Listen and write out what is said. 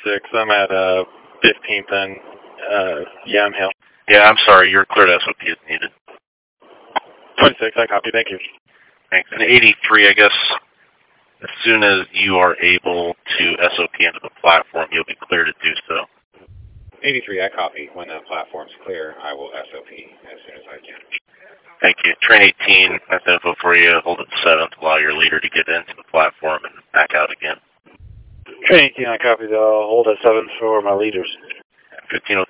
26. I'm at 15th and Yamhill. Yeah, I'm sorry. You're cleared SOP as needed. 26, I copy. Thank you. Thanks. And 83, I guess, as soon as you are able to SOP into the platform, you'll be clear to do so. 83, I copy. When the platform's clear, I will SOP as soon as I can. Thank you. Train 18, that's info for you. Hold it 7th. Allow your leader to get into the platform and back out again. Train 18, I copy. I'll hold at 7 for my leaders. 15